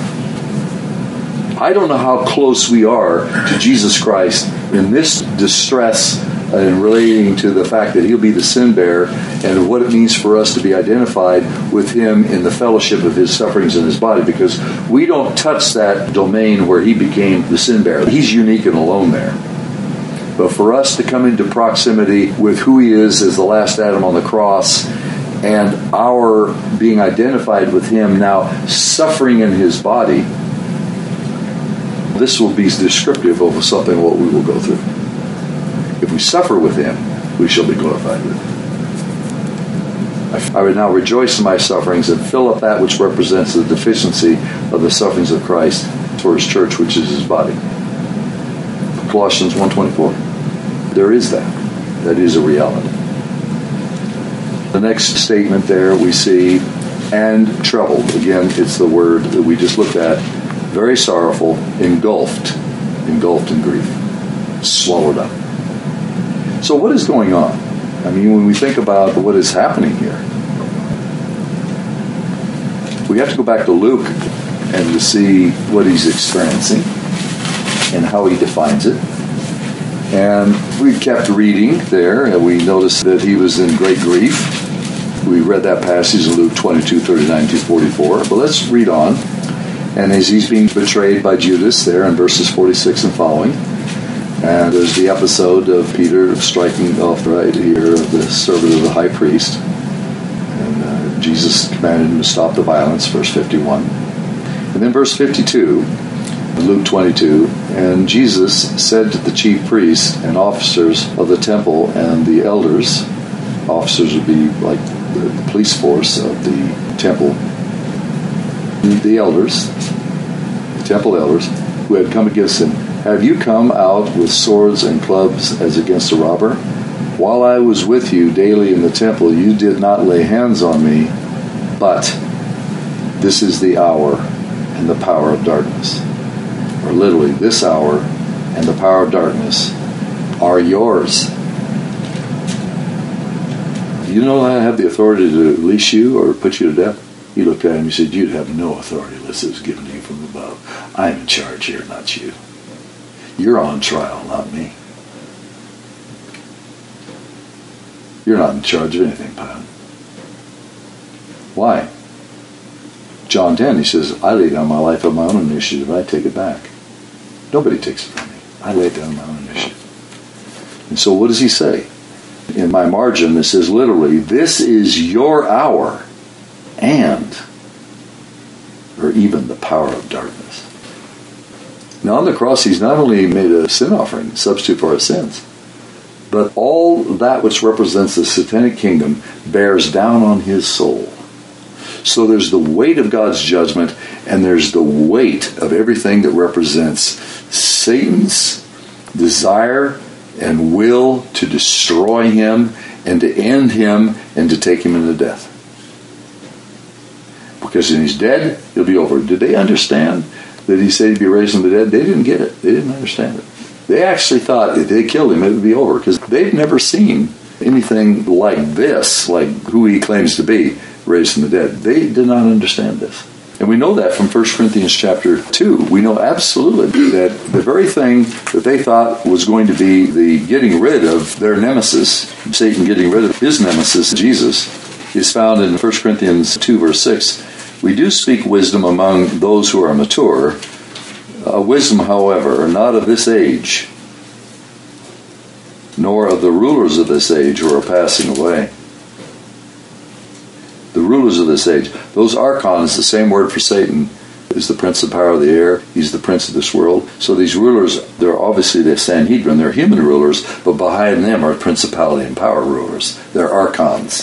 I don't know how close we are to Jesus Christ in this distress and relating to the fact that he'll be the sin bearer and what it means for us to be identified with him in the fellowship of his sufferings in his body, because we don't touch that domain where he became the sin bearer. He's unique and alone there. But for us to come into proximity with who he is as the last Adam on the cross, and our being identified with him now suffering in his body, this will be descriptive of something what we will go through. If we suffer with him, we shall be glorified with him. I would now rejoice in my sufferings and fill up that which represents the deficiency of the sufferings of Christ for his church, which is his body. Colossians one twenty-four. There is that. That is a reality. The next statement there we see, and troubled. Again, it's the word that we just looked at. Very sorrowful, engulfed, engulfed in grief, swallowed up. So what is going on? I mean, when we think about what is happening here, we have to go back to Luke and to see what he's experiencing and how he defines it. And we kept reading there, and we noticed that he was in great grief. We read that passage in Luke twenty-two, thirty-nine to forty-four. But let's read on. And as he's being betrayed by Judas there in verses forty-six and following, and there's the episode of Peter striking off right here of the servant of the high priest. And uh, Jesus commanded him to stop the violence, verse fifty-one. And then verse fifty-two, Luke twenty-two, and Jesus said to the chief priests and officers of the temple and the elders, officers would be like the police force of the temple, the elders, the temple elders, who had come against him, have you come out with swords and clubs as against a robber? While I was with you daily in the temple, you did not lay hands on me, but this is the hour and the power of darkness. Or literally, this hour and the power of darkness are yours. You know I have the authority to release you or put you to death? He looked at him and said, you'd have no authority unless it was given to you from above. I'm in charge here, not you. You're on trial, not me. You're not in charge of anything, Pilate. Why? John ten, he says, I lay down my life on my own initiative. I take it back. Nobody takes it from me. I lay it down on my own initiative. And so what does he say? In my margin, it says literally, this is your hour and, or even the power of darkness. Now on the cross, he's not only made a sin offering, substitute for our sins, but all that which represents the satanic kingdom bears down on his soul. So there's the weight of God's judgment, and there's the weight of everything that represents Satan's desire and will to destroy him and to end him and to take him into death. Because when he's dead, he'll be over. Did they understand that he said he'd be raised from the dead? They didn't get it. They didn't understand it. They actually thought if they killed him, it would be over, because they've never seen anything like this, like who he claims to be, raised from the dead. They did not understand this. And we know that from First Corinthians chapter two. We know absolutely that the very thing that they thought was going to be the getting rid of their nemesis, Satan getting rid of his nemesis, Jesus, is found in First Corinthians two, verse six. We do speak wisdom among those who are mature, a wisdom, however, not of this age, nor of the rulers of this age who are passing away. The rulers of this age. Those archons, the same word for Satan, is the prince of power of the air. He's the prince of this world. So these rulers, they're obviously the Sanhedrin. They're human rulers, but behind them are principality and power rulers. They're archons.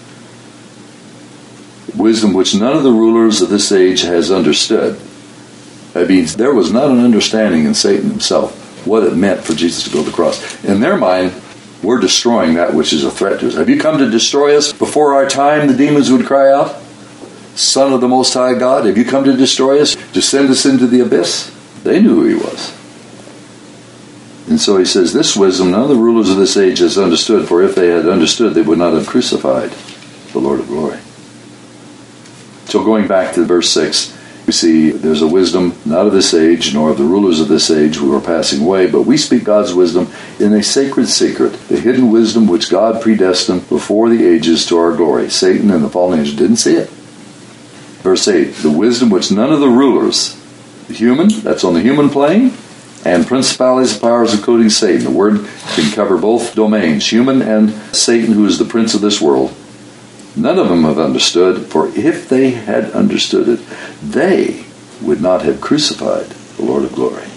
Wisdom which none of the rulers of this age has understood. That means there was not an understanding in Satan himself what it meant for Jesus to go to the cross. In their mind, we're destroying that which is a threat to us. Have you come to destroy us? Before our time, the demons would cry out, Son of the Most High God, have you come to destroy us? To send us into the abyss? They knew who he was. And so he says, this wisdom none of the rulers of this age has understood, for if they had understood, they would not have crucified the Lord of glory. So going back to verse six, We see there's a wisdom not of this age, nor of the rulers of this age who are passing away, but we speak God's wisdom in a sacred secret, the hidden wisdom which God predestined before the ages to our glory. Satan and the fallen angels didn't see it. Verse eight, the wisdom which none of the rulers, the human, that's on the human plane, and principalities and powers, including Satan. The word can cover both domains, human and Satan, who is the prince of this world. None of them have understood, for if they had understood it, they would not have crucified the Lord of glory.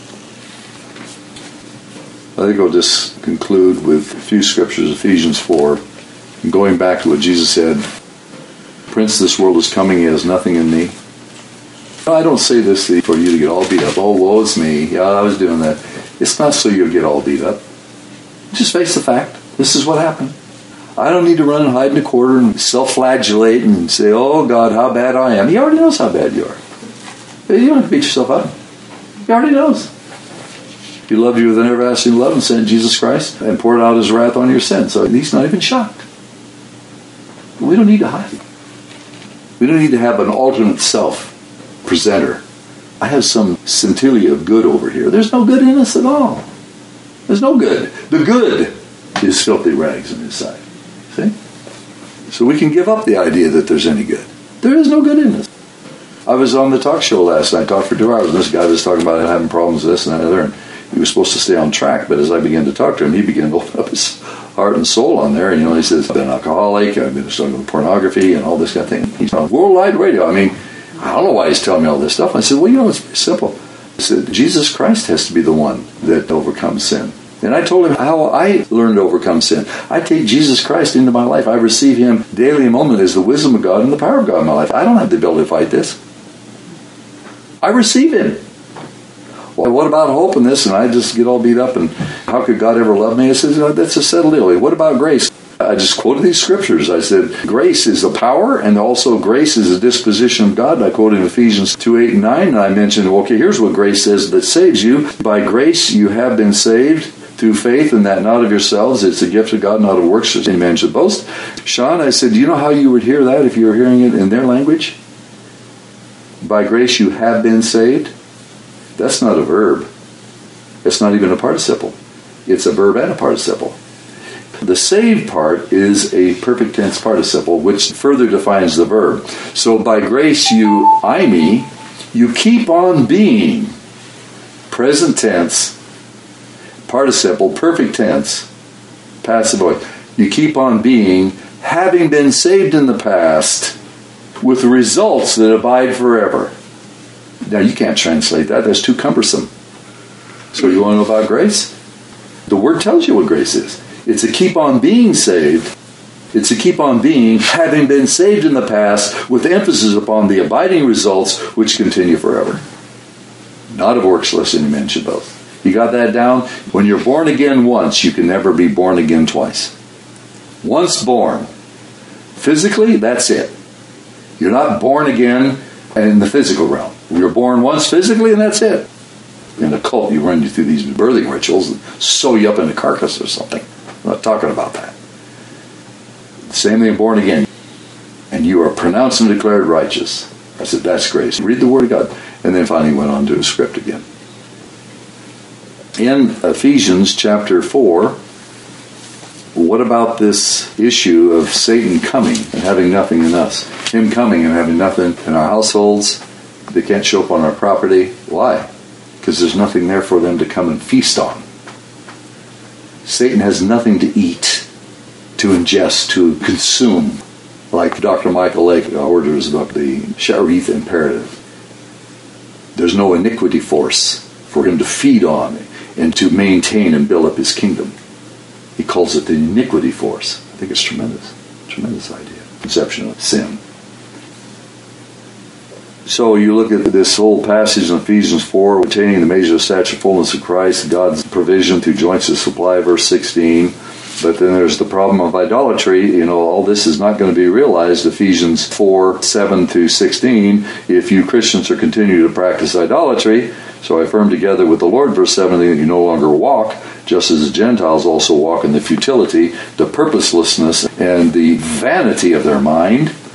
I think I'll just conclude with a few scriptures, Ephesians four, and going back to what Jesus said, Prince of this world is coming, he has nothing in me. I don't say this for you to get all beat up. Oh, woe is me. Yeah, I was doing that. It's not so you'll get all beat up. Just face the fact. This is what happened. I don't need to run and hide in a corner and self-flagellate and say, oh, God, how bad I am. He already knows how bad you are. You don't have to beat yourself up. He already knows. He loved you with an everlasting love and sent Jesus Christ and poured out his wrath on your sin. So he's not even shocked. We don't need to hide. We don't need to have an alternate self presenter. I have some scintilla of good over here. There's no good in us at all. There's no good. The good is filthy rags in his sight. See? So we can give up the idea that there's any good. There is no good in us. I was on the talk show last night, talked for two hours, and this guy was talking about having problems with this and that and other, and he was supposed to stay on track, but as I began to talk to him, he began to open up his heart and soul on there, and you know, he says, I've been an alcoholic, I've been struggling with pornography and all this kind of thing. He's on worldwide radio. I mean, I don't know why he's telling me all this stuff. I said, well, you know, it's very simple. I said, Jesus Christ has to be the one that overcomes sin. And I told him how I learned to overcome sin. I take Jesus Christ into my life. I receive him daily and moment as the wisdom of God and the power of God in my life. I don't have the ability to fight this. I receive him. Well, what about hope in this? And I just get all beat up and how could God ever love me? I said, no, that's a settled deal. What about grace? I just quoted these scriptures. I said, grace is the power, and also grace is the disposition of God. I quoted Ephesians two, eight, and nine, and I mentioned, okay, here's what grace says that saves you. By grace you have been saved through faith, and that not of yourselves. It's a gift of God, not of works, as any man should boast. Sean, I said, do you know how you would hear that if you were hearing it in their language? By grace you have been saved. That's not a verb. It's not even a participle. It's a verb and a participle. The saved part is a perfect tense participle, which further defines the verb. So by grace you, I me, you keep on being, present tense, participle, perfect tense, passive voice. You keep on being, having been saved in the past, with results that abide forever. Now you can't translate that. That's too cumbersome. So you want to know about grace? The word tells you what grace is. It's a keep on being saved. It's a keep on being, having been saved in the past, with emphasis upon the abiding results which continue forever. Not of works, lest any man should boast. You got that down? When you're born again once, you can never be born again twice. Once born. Physically, that's it. You're not born again in the physical realm. You're born once physically, and that's it. In a cult, you run you through these birthing rituals and sew you up in a carcass or something. I'm not talking about that. Same thing, born again. And you are pronounced and declared righteous. I said, that's grace. Read the Word of God. And then finally went on to his script again. In Ephesians chapter four, what about this issue of Satan coming and having nothing in us? Him coming and having nothing in our households. They can't show up on our property. Why? Because there's nothing there for them to come and feast on. Satan has nothing to eat, to ingest, to consume, like Doctor Michael Lake orders about the Sharif imperative. There's no iniquity force for him to feed on and to maintain and build up his kingdom. He calls it the iniquity force. I think it's tremendous. Tremendous idea. Conception of sin. So you look at this whole passage in Ephesians four, attaining the measure of stature fullness of Christ, God's provision through joints of supply, verse sixteen. But then there's the problem of idolatry. You know, all this is not going to be realized, Ephesians four, seven through sixteen, if you Christians are continuing to practice idolatry. So I affirm together with the Lord, verse seventeen, that you no longer walk, just as the Gentiles also walk in the futility, the purposelessness, and the vanity of their mind,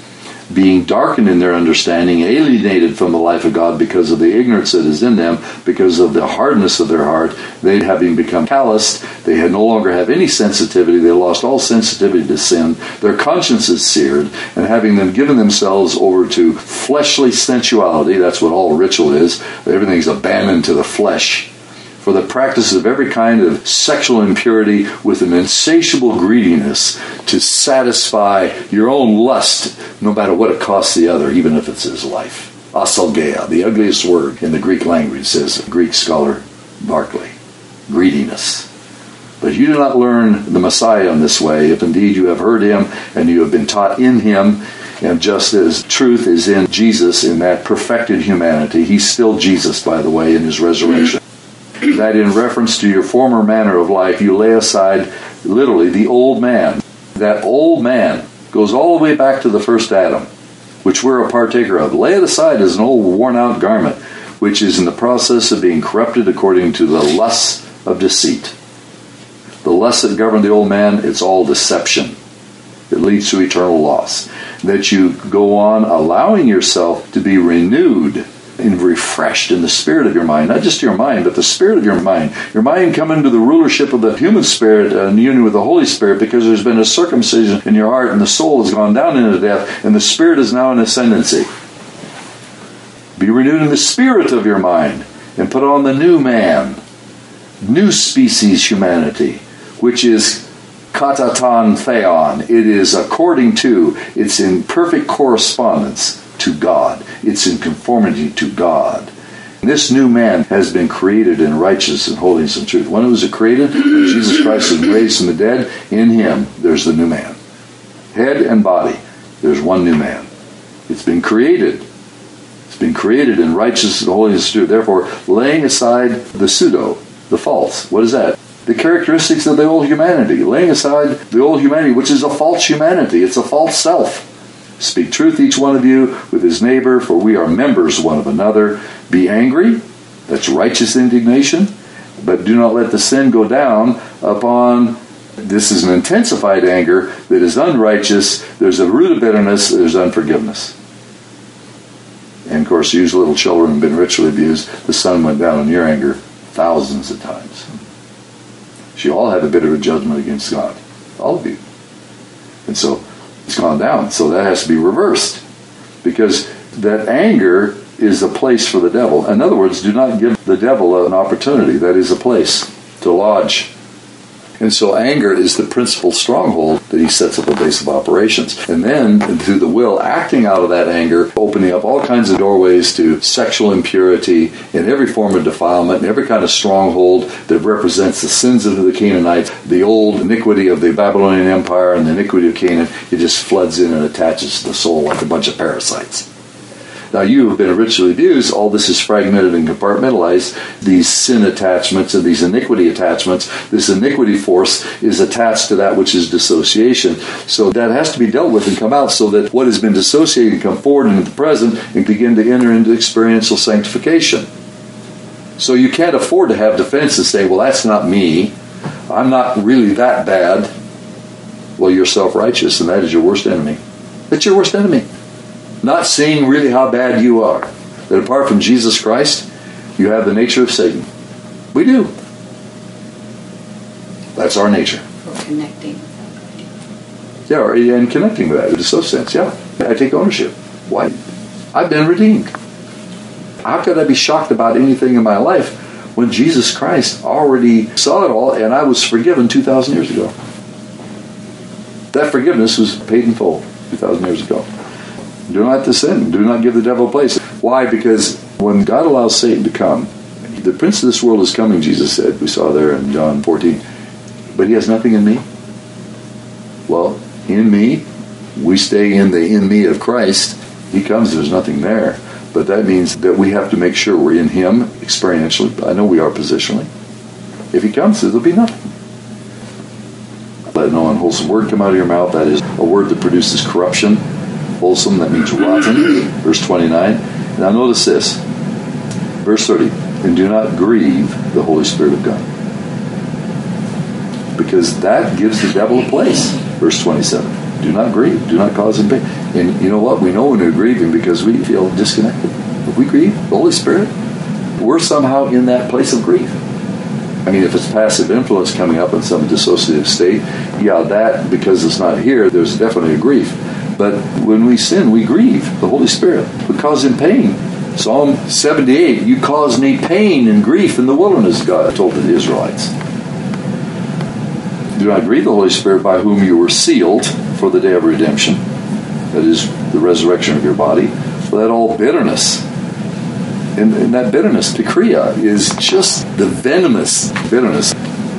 being darkened in their understanding, alienated from the life of God because of the ignorance that is in them, because of the hardness of their heart. They, having become calloused, they had no longer have any sensitivity. They lost all sensitivity to sin. Their conscience is seared, and having them given themselves over to fleshly sensuality, that's what all ritual is. Everything's abandoned to the flesh. For the practice of every kind of sexual impurity with an insatiable greediness to satisfy your own lust, no matter what it costs the other, even if it's his life. Asalgeia, the ugliest word in the Greek language, says Greek scholar Barclay. Greediness. But you do not learn the Messiah in this way, if indeed you have heard him and you have been taught in him, and just as truth is in Jesus, in that perfected humanity, he's still Jesus, by the way, in his resurrection. That in reference to your former manner of life, you lay aside, literally, the old man. That old man goes all the way back to the first Adam, which we're a partaker of. Lay it aside as an old worn-out garment, which is in the process of being corrupted according to the lusts of deceit. The lusts that govern the old man, it's all deception. It leads to eternal loss. That you go on allowing yourself to be renewed and refreshed in the spirit of your mind, not just your mind, but the spirit of your mind. Your mind come into the rulership of the human spirit and union with the Holy Spirit, because there's been a circumcision in your heart and the soul has gone down into death and the spirit is now in ascendancy. Be renewed in the spirit of your mind and put on the new man, new species humanity, which is katatan theon. It is according to, it's in perfect correspondence to God. It's in conformity to God. And this new man has been created in righteousness and holiness and truth. When was it created? When Jesus Christ was raised from the dead. In him, there's the new man. Head and body, there's one new man. It's been created. It's been created in righteousness and holiness and truth. Therefore, laying aside the pseudo, the false. What is that? The characteristics of the old humanity. Laying aside the old humanity, which is a false humanity. It's a false self. Speak truth, each one of you, with his neighbor, for we are members one of another. Be angry, that's righteous indignation, but do not let the sin go down upon, this is an intensified anger that is unrighteous. There's a root of bitterness, there's unforgiveness. And of course, you little children have been ritually abused. The sun went down in your anger thousands of times. You all have a bit of a judgment against God. All of you. And so, it's gone down. So that has to be reversed. Because that anger is a place for the devil. In other words, do not give the devil an opportunity. That is a place to lodge. And so anger is the principal stronghold that he sets up a base of operations. And then, through the will, acting out of that anger, opening up all kinds of doorways to sexual impurity and every form of defilement and every kind of stronghold that represents the sins of the Canaanites, the old iniquity of the Babylonian Empire and the iniquity of Canaan. It just floods in and attaches to the soul like a bunch of parasites. Now, you have been ritually abused. All this is fragmented and compartmentalized. These sin attachments and these iniquity attachments, this iniquity force is attached to that which is dissociation. So that has to be dealt with and come out so that what has been dissociated can come forward into the present and begin to enter into experiential sanctification. So you can't afford to have defense and say, well, that's not me. I'm not really that bad. Well, you're self-righteous, and that is your worst enemy. That's your worst enemy. Not seeing really how bad you are. That apart from Jesus Christ, you have the nature of Satan. We do. That's our nature. For connecting. Yeah, and connecting with that in some sense, yeah. I take ownership. Why? I've been redeemed. How could I be shocked about anything in my life when Jesus Christ already saw it all and I was forgiven two thousand years ago? That forgiveness was paid in full two thousand years ago. Do not sin. Do not give the devil a place. Why? Because when God allows Satan to come, the prince of this world is coming, Jesus said. We saw there in John fourteen. But he has nothing in me. Well, in me, we stay in the in me of Christ. He comes, there's nothing there. But that means that we have to make sure we're in him experientially. I know we are positionally. If he comes, there'll be nothing. Let no unwholesome word come out of your mouth. That is a word that produces corruption. Wholesome, that means rotten. Verse twenty-nine. Now notice this. Verse thirty. And do not grieve the Holy Spirit of God. Because that gives the devil a place. Verse twenty-seven. Do not grieve. Do not cause him pain. And you know what? We know when we're grieving because we feel disconnected. If we grieve the Holy Spirit, we're somehow in that place of grief. I mean, if it's passive influence coming up in some dissociative state, yeah, that, because it's not here, there's definitely a grief. But when we sin, we grieve the Holy Spirit. We cause him pain. Psalm seventy-eight, you caused me pain and grief in the wilderness, God told the Israelites. Do not grieve the Holy Spirit by whom you were sealed for the day of redemption. That is the resurrection of your body. For that all bitterness. And, and that bitterness, pikria, is just the venomous bitterness.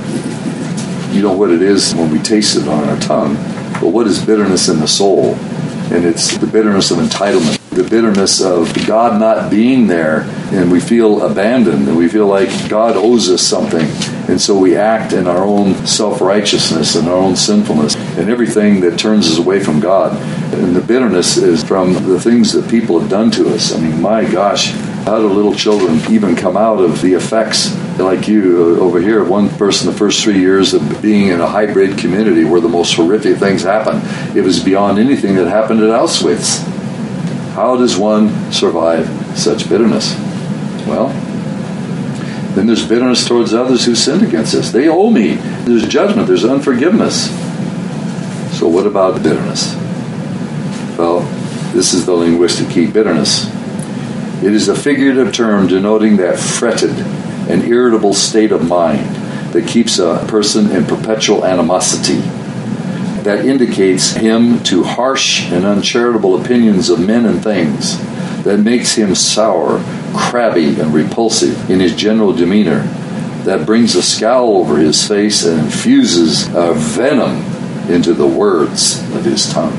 You know what it is when we taste it on our tongue. But what is bitterness in the soul? And it's the bitterness of entitlement. The bitterness of God not being there, and we feel abandoned, and we feel like God owes us something, and so we act in our own self-righteousness and our own sinfulness, and everything that turns us away from God. And the bitterness is from the things that people have done to us. I mean, my gosh, how do little children even come out of the effects? Like you over here, one person, the first three years of being in a hybrid community where the most horrific things happen, it was beyond anything that happened at Auschwitz. How does one survive such bitterness? Well, then there's bitterness towards others who sinned against us. They owe me. There's judgment. There's unforgiveness. So what about bitterness? Well, this is the linguistic key. Bitterness. It is a figurative term denoting that fretted and irritable state of mind that keeps a person in perpetual animosity, that indicates him to harsh and uncharitable opinions of men and things, that makes him sour, crabby, and repulsive in his general demeanor, that brings a scowl over his face and infuses a venom into the words of his tongue.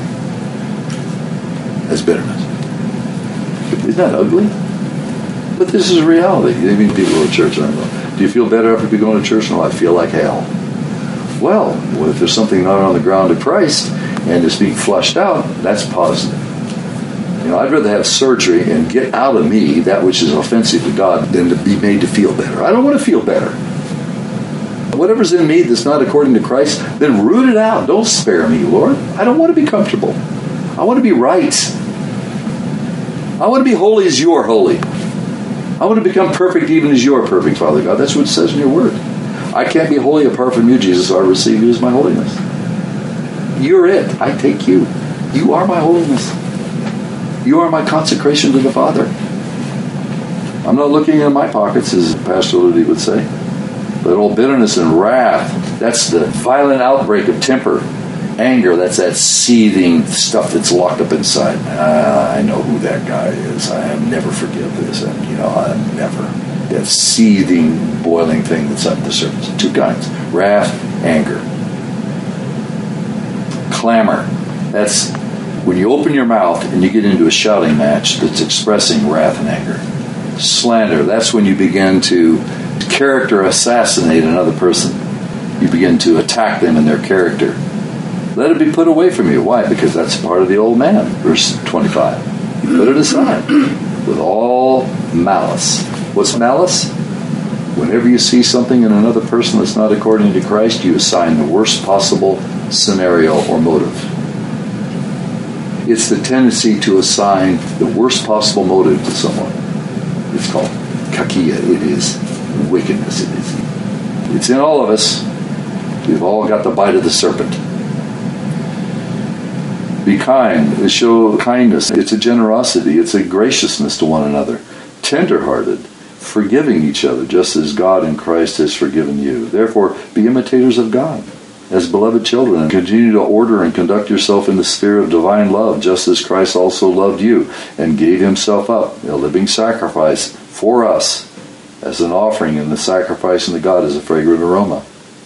That's bitterness. Isn't that ugly? But this is reality. I mean, people go to church and I go, do you feel better after going to church? No, I feel like hell. Well, well, if there's something not on the ground of Christ and it's being flushed out, that's positive. You know, I'd rather have surgery and get out of me that which is offensive to God than to be made to feel better. I don't want to feel better. Whatever's in me that's not according to Christ, then root it out. Don't spare me, Lord. I don't want to be comfortable. I want to be right. I want to be holy as you are holy. I want to become perfect even as you are perfect, Father God. That's what it says in your word. I can't be holy apart from you, Jesus, so I receive you as my holiness. You're it. I take you. You are my holiness. You are my consecration to the Father. I'm not looking in my pockets, as Pastor Ludi would say. But all bitterness and wrath, that's the violent outbreak of temper. Anger, that's that seething stuff that's locked up inside. Ah, I know who that guy is. I never forgive this. And, you know, I never. That seething, boiling thing that's under the surface. Two kinds. Wrath, anger. Clamor. That's when you open your mouth and you get into a shouting match that's expressing wrath and anger. Slander. That's when you begin to character assassinate another person. You begin to attack them in their character. Let it be put away from you. Why? Because that's part of the old man. Verse twenty-five. You put it aside with all malice. What's malice? Whenever you see something in another person that's not according to Christ, you assign the worst possible scenario or motive. It's the tendency to assign the worst possible motive to someone. It's called kakia. It is wickedness. It is. It's in all of us. We've all got the bite of the serpent. Be kind. Show kindness. It's a generosity. It's a graciousness to one another. Tender-hearted. Forgiving each other, just as God in Christ has forgiven you. Therefore, be imitators of God as beloved children, and continue to order and conduct yourself in the sphere of divine love, just as Christ also loved you and gave himself up, a living sacrifice for us as an offering, and the sacrifice unto God is a fragrant aroma.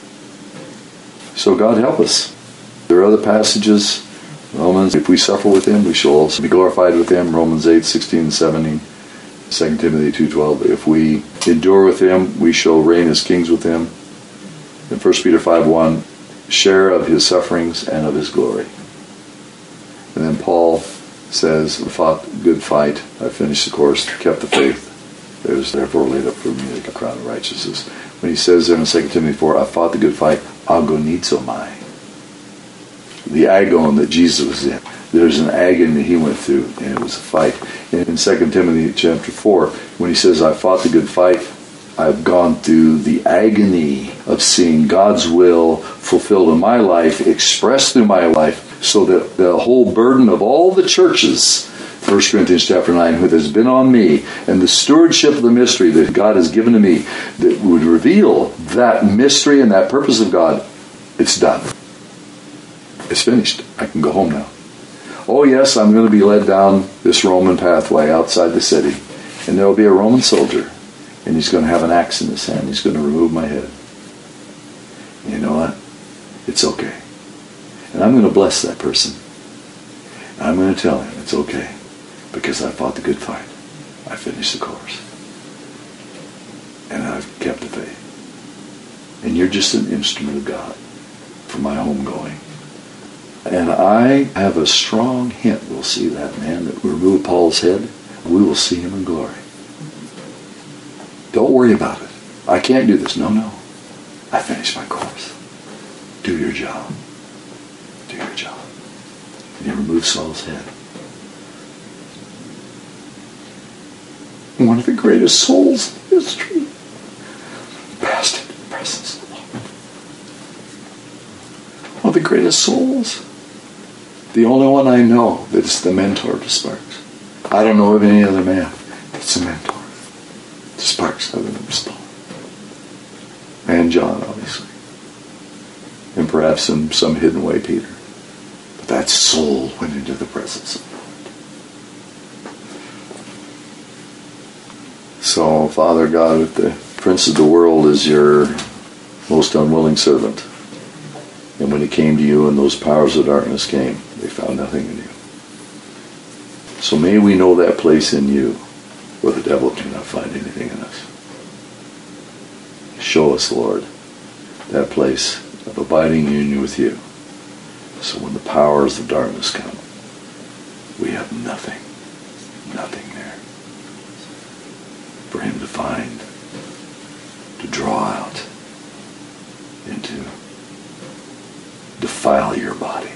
So God help us. There are other passages. Romans, if we suffer with him, we shall also be glorified with him. Romans eight, sixteen and seventeen. Second Timothy two twelve. If we endure with him, we shall reign as kings with him. And First Peter five one, share of his sufferings and of his glory. And then Paul says, fought a good fight, I finished the course, kept the faith. There is therefore laid up for me a crown of righteousness. When he says there in Second Timothy four, I fought the good fight, agonizomai. The agon that Jesus was in. There's an agony he went through, and it was a fight. And in Second Timothy chapter four, when he says, I fought the good fight, I've gone through the agony of seeing God's will fulfilled in my life, expressed through my life, so that the whole burden of all the churches, First Corinthians chapter nine, who has been on me, and the stewardship of the mystery that God has given to me, that would reveal that mystery and that purpose of God, it's done. It's finished. I can go home now. Oh yes, I'm going to be led down this Roman pathway outside the city, and there will be a Roman soldier, and he's going to have an axe in his hand. He's going to remove my head. And you know what? It's okay. And I'm going to bless that person. And I'm going to tell him it's okay, because I fought the good fight. I finished the course. And I've kept the faith. And you're just an instrument of God for my homegoing. And I have a strong hint we'll see that man that removed Paul's head. We will see him in glory. Don't worry about it. I can't do this. No, no. I finished my course. Do your job. Do your job. And he removed Saul's head. One of the greatest souls in history passed into the presence of the Lord. One of the greatest souls. The only one I know that is the mentor to Sparks. I don't know of any other man that's a mentor to Sparks other than Paul. And John, obviously. And perhaps in some hidden way, Peter. But that soul went into the presence of the Lord. So, Father God, with the prince of the world is your most unwilling servant. And when he came to you and those powers of darkness came, they found nothing in you. So may we know that place in you where the devil cannot find anything in us. Show us, Lord, that place of abiding in union with you. So when the powers of darkness come, we have nothing, nothing there for him to find, to draw out, and to defile your body,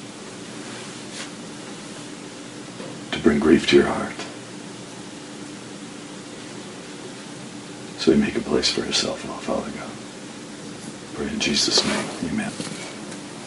to bring grief to your heart. So he make a place for himself, oh Father God. Pray in Jesus' name. Amen.